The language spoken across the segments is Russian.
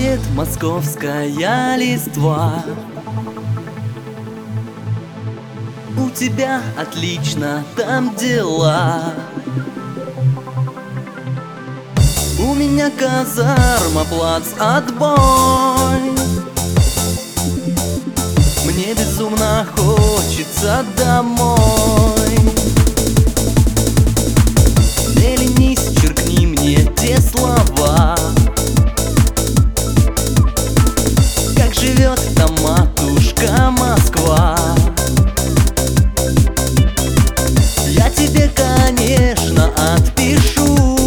Падает московская листва. У тебя отлично там дела. У меня казарма, плац, отбой. Мне безумно хочется домой. Не ленись, черкни мне те слова. Как живет там матушка Москва? Я тебе, конечно, отпишу,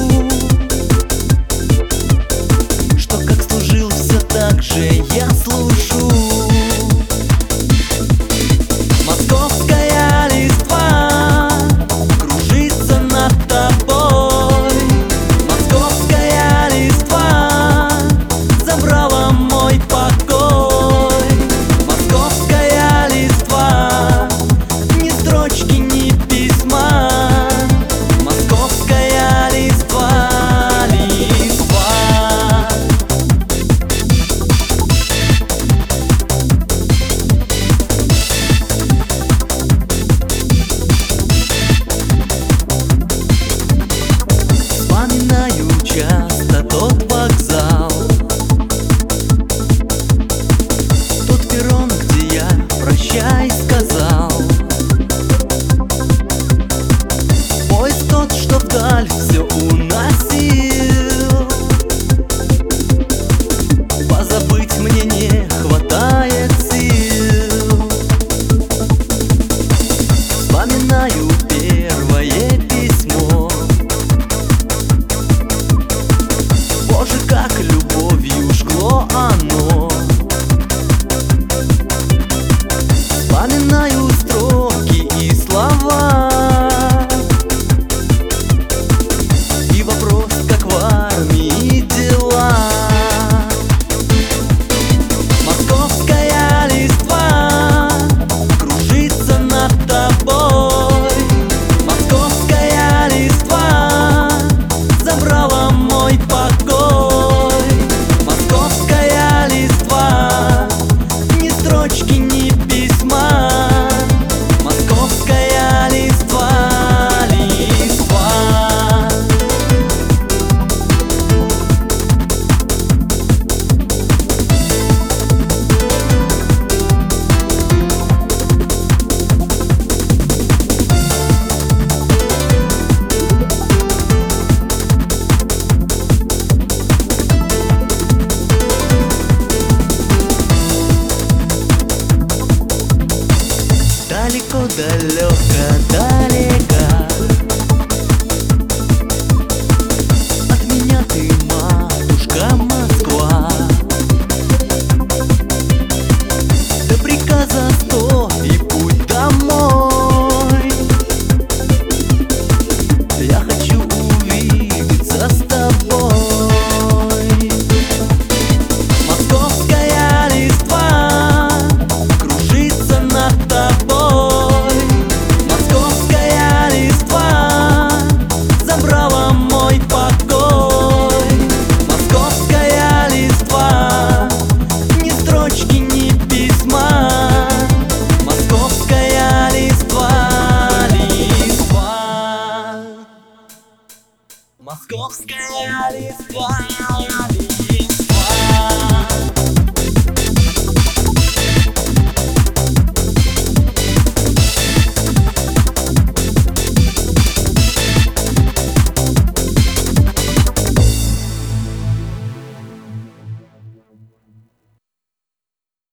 что как служил, все так же я служу. Московская листва кружится над тобой. Московская листва забрала мой покой. Московская листва, ни строчки, ни письма. Московская листва, листва. Вспоминаю часто тот вокзал, тот перрон, где я прощай сказал. Поезд тот, что вдаль все уносил. Позабыть мне не хватает сил. Вспоминаю первое письмо. Боже, как любовью жгло оно. Вспоминаю строки и слова. И вопрос, как в армии дела. Московская листва кружится над тобой. Московская листва забрала мой покой. Московская листва, ни строчки, ни письма. Московская листва, листва. Далеко, далеко, далеко от меня ты, матушка Москва. До приказа 100 и путь домой. Я хочу увидеться с тобой. Московская листва кружится над тобой. Московская листва забрала мой покой. Московская листва, ни строчки, ни письма. Московская листва, листва. Московская листва.